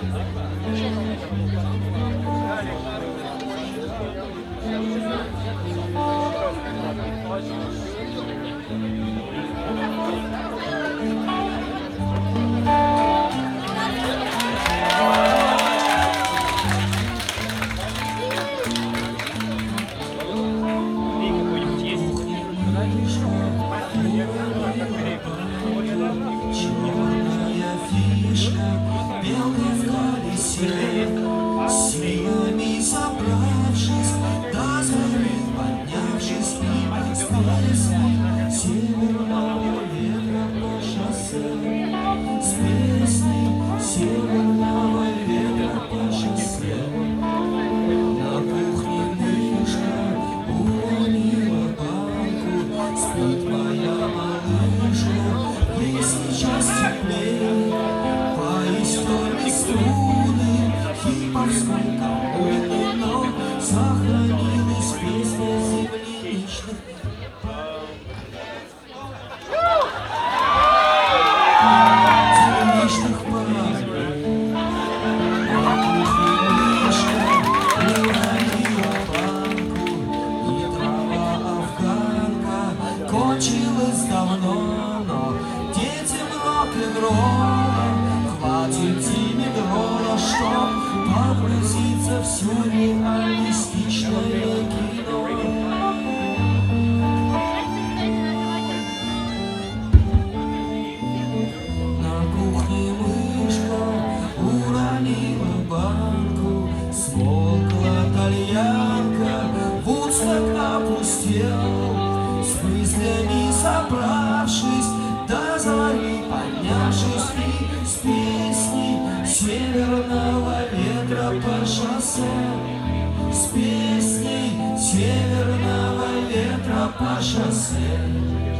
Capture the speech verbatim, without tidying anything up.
Черная фишка, белый в колесе, силами собравшись, до зари поднявшись и остались северного ветра по шоссе, с песней северного ветра по шоссе. На кухне мышка уронила банку, спит моя малышка. И сейчас теплее по истории струны хиповской колонны, но сохранилась песня земляничных земляничных полей. На кухне мышка уронила банку, и трава афганка кончилась давно, но детям рок-н-ролла хватит димедрола, чтоб погрузиться в сюрреалистичное кино. На кухне мышка уронила банку, смолкла кальянка, Вудсток опустел, с мыслями собравшись, до зари поднявшись и с песней северного ветра по шоссе, с песней северного ветра по шоссе.